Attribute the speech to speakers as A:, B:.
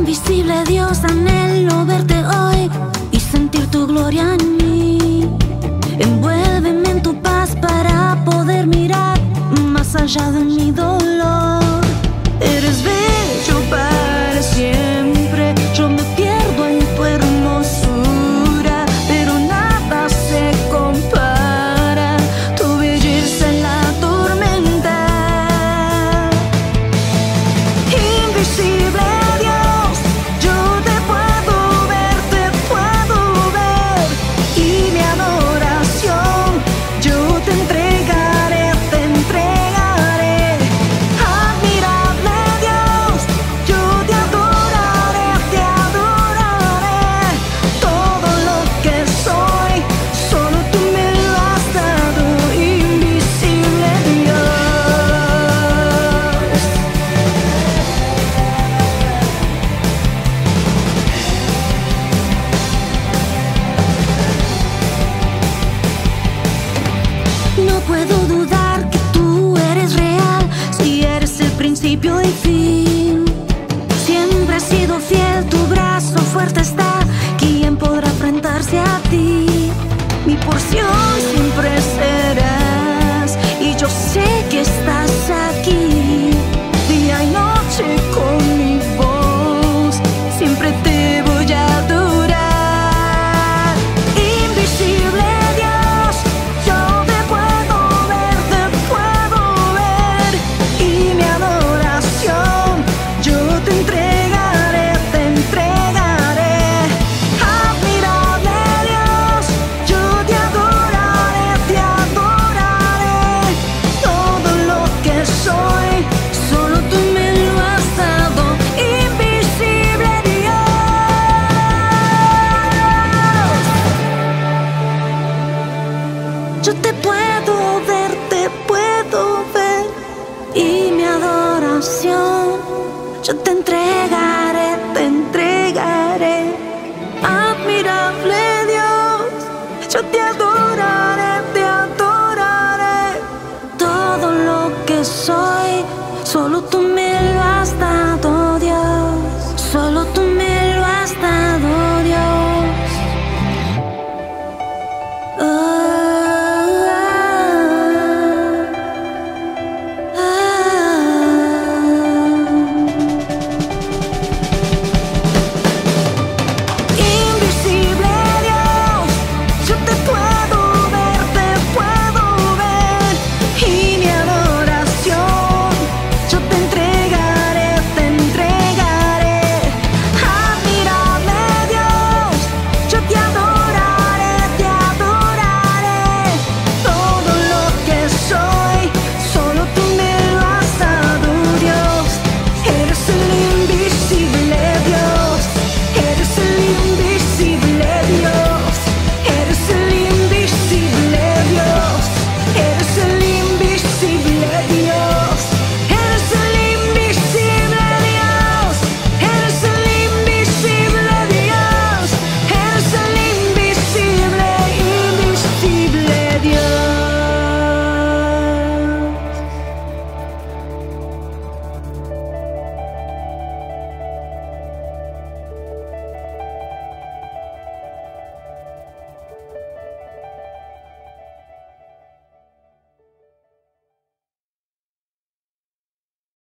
A: Invisible Dios, anhelo verte hoy y sentir tu gloria en mí. Envuélveme en tu paz para poder mirar más allá de mi dolor. Eres bello para siempre, yo me pierdo en tu hermosura, pero nada se compara, tu belleza en la tormenta. Invisible Dios, yo te puedo ver y mi adoración yo te entregaré, te entregaré. Admirable Dios, yo te adoraré, todo lo que soy, solo tú me lo has dado. Invisible Dios. No puedo dudar que tú eres real, si eres el principio y fin. Siempre has sido fiel, tu brazo fuerte está, ¿quién podrá enfrentarse a ti? Mi porción siempre serás, y yo sé que estás aquí, día y noche con mi voz, siempre te voy a adorar. Invisible Dios, yo te puedo ver y mi adoración yo te entregaré, te entregaré. Admirable Dios, yo te adoraré, todo lo que soy, solo tú me lo has dado. Invisible Dios, yo te puedo ver y mi adoración yo te entregaré.